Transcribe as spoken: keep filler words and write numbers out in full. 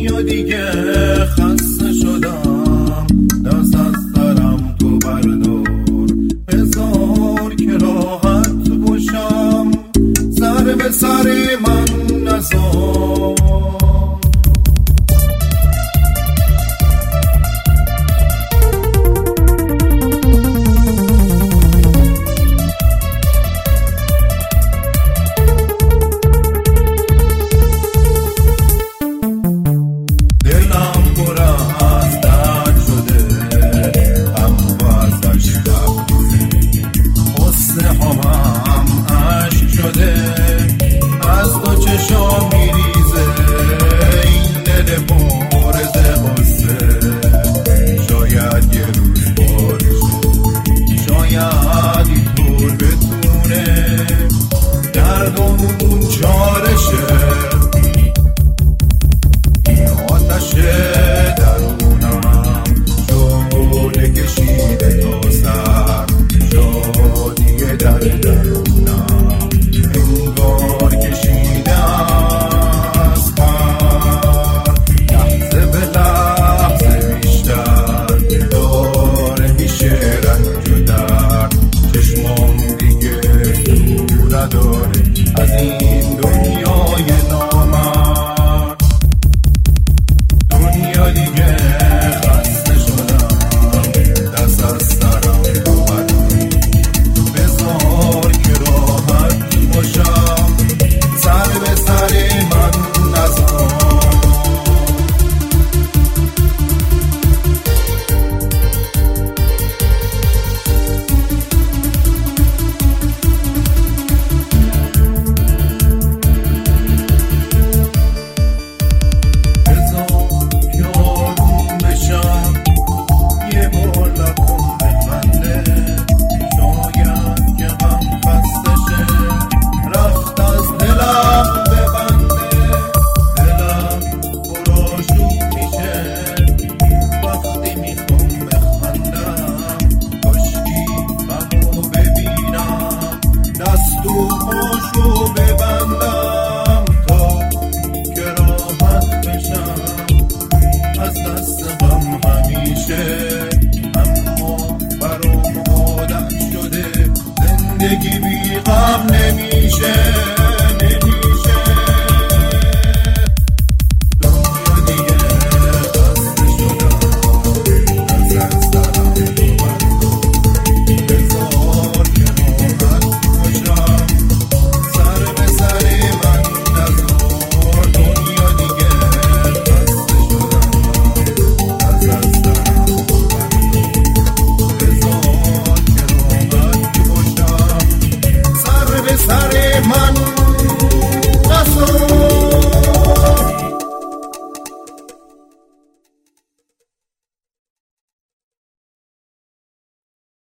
دنیا دیگه خسته شدم، دست از سرم تو بردار، بذار که راحت باشم، سر به سر من نذار. از این دنیای نامرد، دنیا دیگه خسته شدم، دست از سرم تو بردار، بذار که راحت باشم، سر به سر من نذار. دستو پاشو ببندم تا که راحت بشم از دست غم همیشه، اما برام عادت شده زندگی بی غم نمیشه. سر من